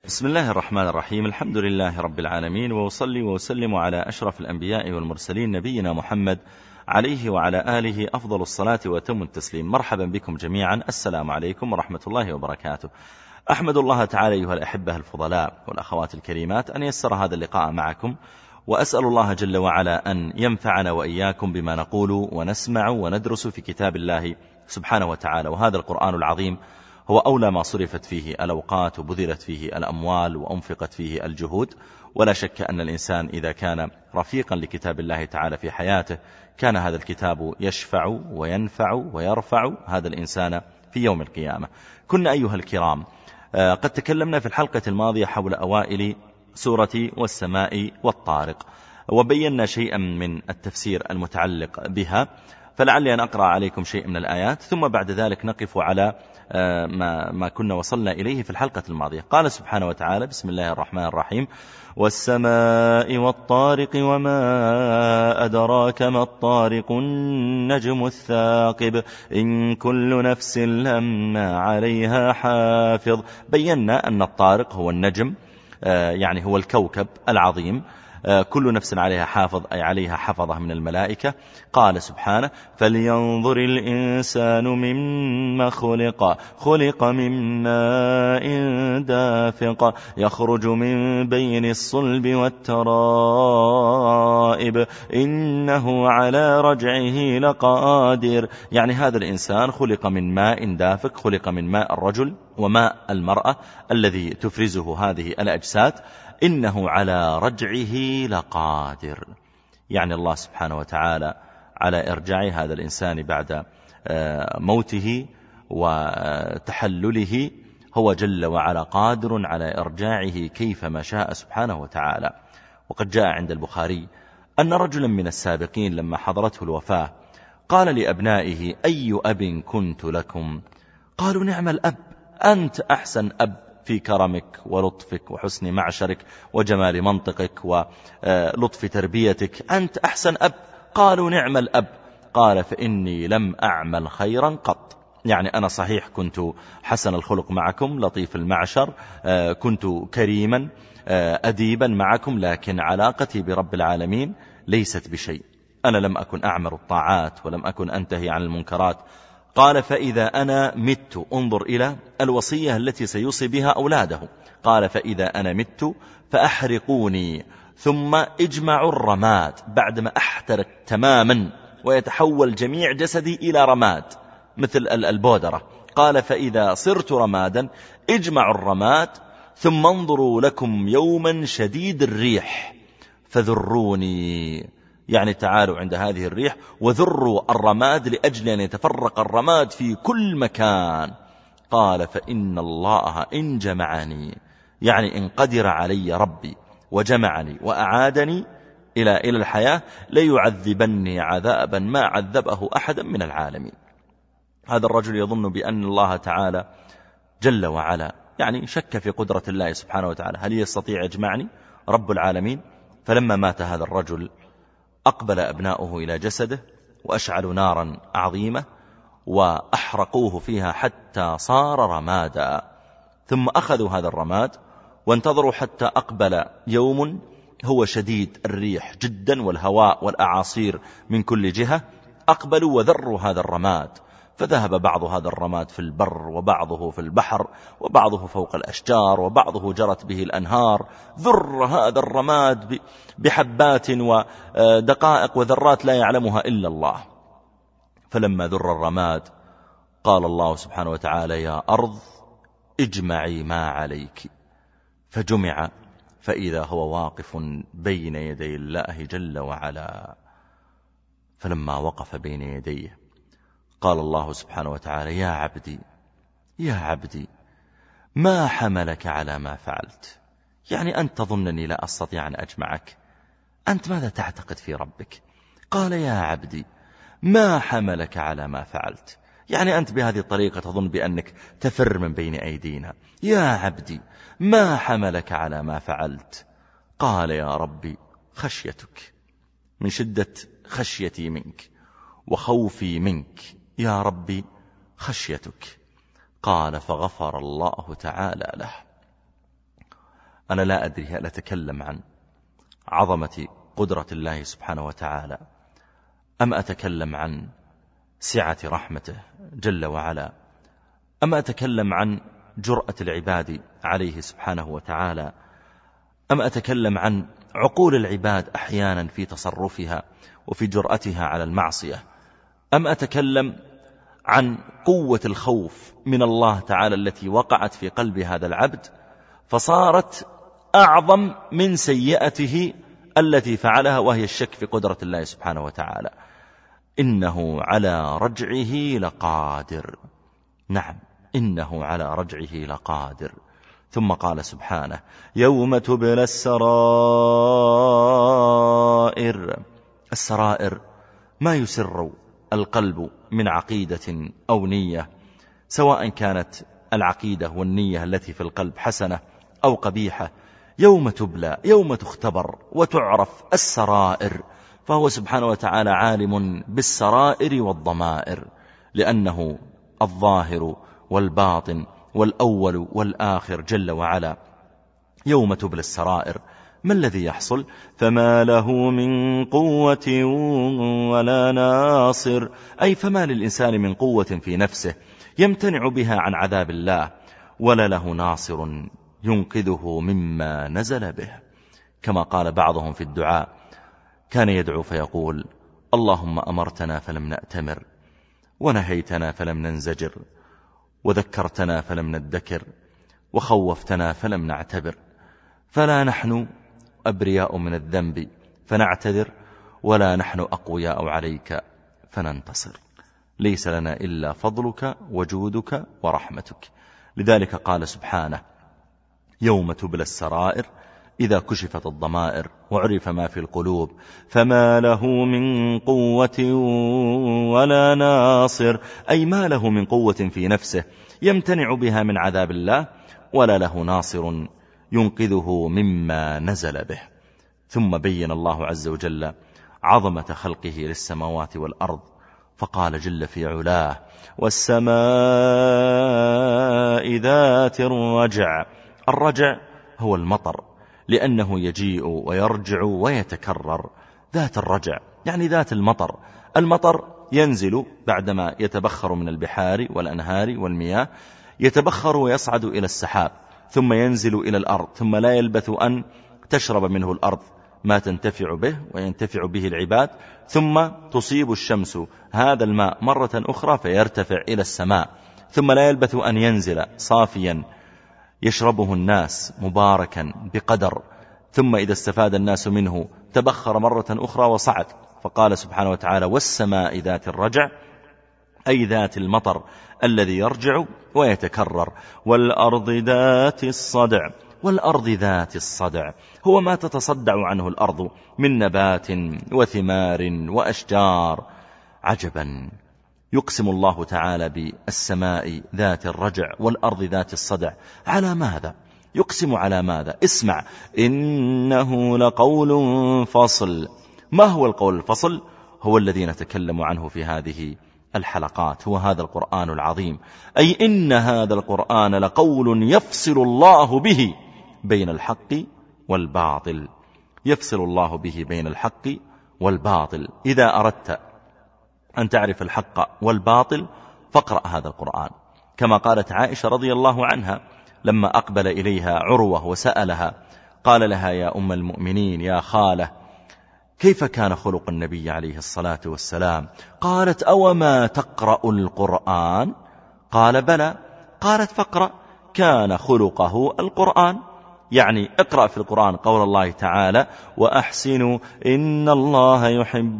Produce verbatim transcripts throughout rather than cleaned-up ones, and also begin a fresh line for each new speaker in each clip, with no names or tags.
بسم الله الرحمن الرحيم. الحمد لله رب العالمين، وأصلي وأسلم على أشرف الأنبياء والمرسلين نبينا محمد عليه وعلى آله أفضل الصلاة وتم التسليم. مرحبا بكم جميعا، السلام عليكم ورحمة الله وبركاته. أحمد الله تعالى أيها الأحبة الفضلاء والأخوات الكريمات أن يسر هذا اللقاء معكم، وأسأل الله جل وعلا أن ينفعنا وإياكم بما نقول ونسمع وندرس في كتاب الله سبحانه وتعالى. وهذا القرآن العظيم هو أولى ما صرفت فيه الأوقات وبذلت فيه الأموال وأنفقت فيه الجهود، ولا شك أن الإنسان إذا كان رفيقا لكتاب الله تعالى في حياته كان هذا الكتاب يشفع وينفع ويرفع هذا الإنسان في يوم القيامة. كنا أيها الكرام قد تكلمنا في الحلقة الماضية حول أوائل سورة والسماء والطارق، وبينا شيئا من التفسير المتعلق بها، فلعلي أن أقرأ عليكم شيء من الآيات ثم بعد ذلك نقف على ما, ما كنا وصلنا إليه في الحلقة الماضية. قال سبحانه وتعالى: بسم الله الرحمن الرحيم: والسماء والطارق وما أدراك ما الطارق النجم الثاقب إن كل نفس لما عليها حافظ. بينا أن الطارق هو النجم، يعني هو الكوكب العظيم، كل نفس عليها حافظ أي عليها حفظة من الملائكة. قال سبحانه: فلينظر الإنسان مما خلق خلق من ماء دافق يخرج من بين الصلب والترائب إنه على رجعه لقادر. يعني هذا الإنسان خلق من ماء دافق، خلق من ماء الرجل وماء المرأة الذي تفرزه هذه الأجساد، إنه على رجعه لقادر. يعني الله سبحانه وتعالى على إرجاع هذا الإنسان بعد موته وتحلله هو جل وعلا قادر على إرجاعه كيفما شاء سبحانه وتعالى. وقد جاء عند البخاري أن رجلا من السابقين لما حضرته الوفاة قال لأبنائه: أي أب كنت لكم؟ قالوا: نعم الأب، أنت أحسن أب في كرمك ولطفك وحسن معشرك وجمال منطقك ولطف تربيتك، أنت أحسن أب. قالوا: نعم الأب. قال: فإني لم أعمل خيرا قط. يعني أنا صحيح كنت حسن الخلق معكم، لطيف المعشر، كنت كريما أديبا معكم، لكن علاقتي برب العالمين ليست بشيء. أنا لم أكن أعمل الطاعات ولم أكن أنتهي عن المنكرات. قال: فإذا أنا مت، انظر إلى الوصية التي سيوصي بها أولاده. قال: فإذا أنا مت فأحرقوني ثم اجمعوا الرماد، بعدما أحترق تماما ويتحول جميع جسدي إلى رماد مثل البودرة. قال: فإذا صرت رمادا اجمعوا الرماد ثم انظروا لكم يوما شديد الريح فذروني. يعني تعالوا عند هذه الريح وذروا الرماد لأجل أن يتفرق الرماد في كل مكان. قال: فإن الله إن جمعني، يعني إن قدر علي ربي وجمعني وأعادني إلى إلى الحياة ليعذبني عذابا ما عذبه أحدا من العالمين. هذا الرجل يظن بأن الله تعالى جل وعلا يعني شك في قدرة الله سبحانه وتعالى، هل يستطيع يجمعني رب العالمين؟ فلما مات هذا الرجل أقبل أبناؤه إلى جسده وأشعلوا نارا عظيمة وأحرقوه فيها حتى صار رمادا، ثم أخذوا هذا الرماد وانتظروا حتى أقبل يوم هو شديد الريح جدا والهواء والأعاصير من كل جهة. أقبلوا وذروا هذا الرماد، فذهب بعض هذا الرماد في البر وبعضه في البحر وبعضه فوق الأشجار وبعضه جرت به الأنهار. ذر هذا الرماد بحبات ودقائق وذرات لا يعلمها إلا الله. فلما ذر الرماد قال الله سبحانه وتعالى: يا أرض اجمعي ما عليك، فجمع فإذا هو واقف بين يدي الله جل وعلا. فلما وقف بين يديه قال الله سبحانه وتعالى: يا عبدي يا عبدي ما حملك على ما فعلت؟ يعني أنت تظنني لا أستطيع أن أجمعك؟ أنت ماذا تعتقد في ربك؟ قال: يا عبدي ما حملك على ما فعلت؟ يعني أنت بهذه الطريقة تظن بأنك تفر من بين أيدينا. يا عبدي ما حملك على ما فعلت؟ قال: يا ربي خشيتك، من شدة خشيتي منك وخوفي منك يا ربي خشيتك. قال: فغفر الله تعالى له. أنا لا أدري هل أتكلم عن عظمة قدرة الله سبحانه وتعالى أم أتكلم عن سعة رحمته جل وعلا، أم أتكلم عن جرأة العباد عليه سبحانه وتعالى، أم أتكلم عن عقول العباد أحيانا في تصرفها وفي جرأتها على المعصية، أم أتكلم عن قوة الخوف من الله تعالى التي وقعت في قلب هذا العبد فصارت أعظم من سيئته التي فعلها، وهي الشك في قدرة الله سبحانه وتعالى. إنه على رجعه لقادر. نعم، إنه على رجعه لقادر. ثم قال سبحانه: يوم تبلى السرائر. السرائر ما يسر القلب من عقيدة أو نية، سواء كانت العقيدة والنية التي في القلب حسنة أو قبيحة. يوم تبلى، يوم تختبر وتعرف السرائر، فهو سبحانه وتعالى عالم بالسرائر والضمائر، لأنه الظاهر والباطن والأول والآخر جل وعلا. يوم تبلى السرائر، ما الذي يحصل؟ فما له من قوة ولا ناصر، أي فما للإنسان من قوة في نفسه يمتنع بها عن عذاب الله، ولا له ناصر ينقذه مما نزل به. كما قال بعضهم في الدعاء، كان يدعو فيقول: اللهم أمرتنا فلم نأتمر، ونهيتنا فلم ننزجر، وذكرتنا فلم ندكر، وخوفتنا فلم نعتبر، فلا نحن أبرياء من الذنب فنعتذر، ولا نحن أقوياء عليك فننتصر، ليس لنا إلا فضلك وجودك ورحمتك. لذلك قال سبحانه: يوم تبلى السرائر، إذا كشفت الضمائر وعرف ما في القلوب، فما له من قوة ولا ناصر، أي ما له من قوة في نفسه يمتنع بها من عذاب الله، ولا له ناصر ينقذه مما نزل به. ثم بين الله عز وجل عظمة خلقه للسماوات والأرض، فقال جل في علاه: والسماء ذات الرجع. الرجع هو المطر، لأنه يجيء ويرجع ويتكرر. ذات الرجع يعني ذات المطر. المطر ينزل بعدما يتبخر من البحار والأنهار والمياه، يتبخر ويصعد إلى السحاب، ثم ينزل إلى الأرض، ثم لا يلبث أن تشرب منه الأرض ما تنتفع به وينتفع به العباد، ثم تصيب الشمس هذا الماء مرة أخرى فيرتفع إلى السماء، ثم لا يلبث أن ينزل صافيا يشربه الناس مباركا بقدر، ثم إذا استفاد الناس منه تبخر مرة أخرى وصعد. فقال سبحانه وتعالى: والسماء ذات الرجع، أي ذات المطر الذي يرجع ويتكرر. والأرض ذات الصدع. والأرض ذات الصدع هو ما تتصدع عنه الأرض من نبات وثمار وأشجار. عجبا، يقسم الله تعالى بالسماء ذات الرجع والأرض ذات الصدع. على ماذا؟ يقسم على ماذا؟ اسمع: إنه لقول فصل. ما هو القول الفصل؟ هو الذي نتكلم عنه في هذه الحلقات، هو هذا القرآن العظيم. أي إن هذا القرآن لقول يفصل الله به بين الحق والباطل. يفصل الله به بين الحق والباطل. إذا أردت أن تعرف الحق والباطل فاقرأ هذا القرآن. كما قالت عائشة رضي الله عنها لما أقبل إليها عروة وسألها، قال لها: يا أم المؤمنين، يا خالة، كيف كان خلق النبي عليه الصلاة والسلام؟ قالت: أوما تقرأ القرآن؟ قال: بلى. قالت: فاقرأ. كان خلقه القرآن، يعني اقرأ في القرآن قول الله تعالى: وأحسنوا إن الله يحب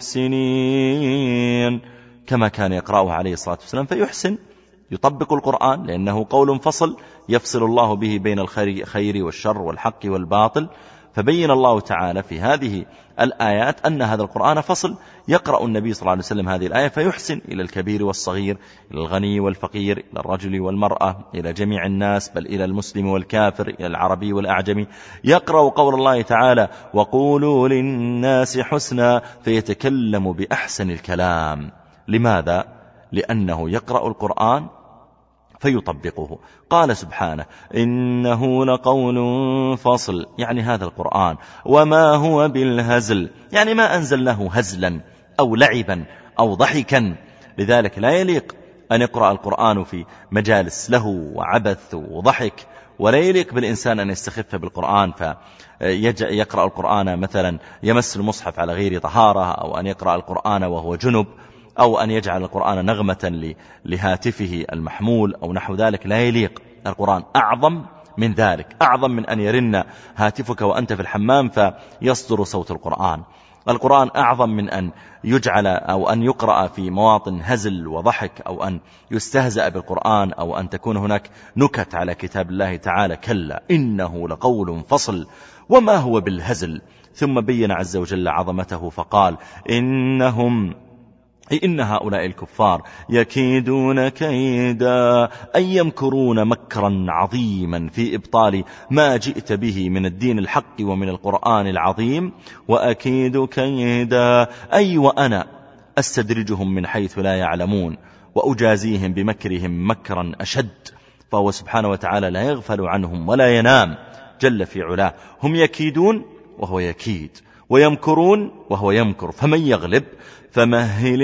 المحسنين، كما كان يقرأه عليه الصلاة والسلام، فيحسن، يطبق القرآن، لأنه قول فصل يفصل الله به بين الخير والشر والحق والباطل. فبين الله تعالى في هذه الآيات أن هذا القرآن فصل. يقرأ النبي صلى الله عليه وسلم هذه الآية فيحسن إلى الكبير والصغير، إلى الغني والفقير، إلى الرجل والمرأة، إلى جميع الناس، بل إلى المسلم والكافر، إلى العربي والأعجمي. يقرأ قول الله تعالى: وقولوا للناس حسنا، فيتكلم بأحسن الكلام. لماذا؟ لأنه يقرأ القرآن فيطبقه. قال سبحانه إنه لقول فصل، يعني هذا القرآن، وما هو بالهزل، يعني ما أنزلناه هزلا أو لعبا أو ضحكا. لذلك لا يليق أن يقرأ القرآن في مجالس له وعبث وضحك، ولا يليق بالإنسان أن يستخف بالقرآن فيقرأ القرآن مثلا يمس المصحف على غير طهارة، أو أن يقرأ القرآن وهو جنب، أو أن يجعل القرآن نغمة لهاتفه المحمول أو نحو ذلك. لا يليق. القرآن أعظم من ذلك، أعظم من أن يرن هاتفك وأنت في الحمام فيصدر صوت القرآن. القرآن أعظم من أن يجعل أو أن يقرأ في مواطن هزل وضحك، أو أن يستهزأ بالقرآن، أو أن تكون هناك نكت على كتاب الله تعالى. كلا إنه لقول فصل وما هو بالهزل. ثم بين عز وجل عظمته فقال إنهم إن هؤلاء الكفار يكيدون كيدا، أي يمكرون مكرا عظيما في إبطال ما جئت به من الدين الحق ومن القرآن العظيم. وأكيد كيدا، أي وأنا أستدرجهم من حيث لا يعلمون وأجازيهم بمكرهم مكرا أشد. فهو سبحانه وتعالى لا يغفل عنهم ولا ينام جل في علاه. هم يكيدون وهو يكيد، ويمكرون وهو يمكر، فمن يغلب؟ فمهل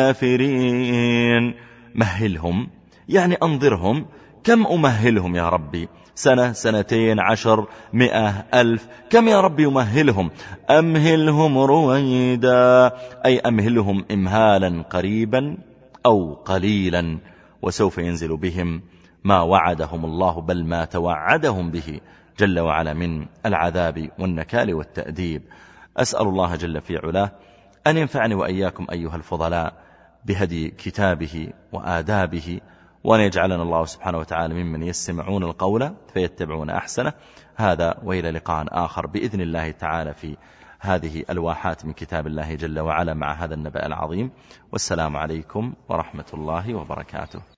الكافرين. مهلهم يعني أنظرهم. كم أمهلهم يا ربي؟ سنة، سنتين، عشر، مئة، ألف؟ كم يا ربي يمهلهم؟ أمهلهم رويدا، أي أمهلهم إمهالا قريبا أو قليلا، وسوف ينزل بهم ما وعدهم الله بل ما توعدهم به جل وعلا من العذاب والنكال والتأديب. أسأل الله جل في علاه أن ينفعني وإياكم أيها الفضلاء بهدي كتابه وآدابه، وأن يجعلنا الله سبحانه وتعالى ممن يستمعون القول فيتبعون أحسنه. هذا وإلى لقاء آخر بإذن الله تعالى في هذه الواحات من كتاب الله جل وعلا مع هذا النبأ العظيم. والسلام عليكم ورحمة الله وبركاته.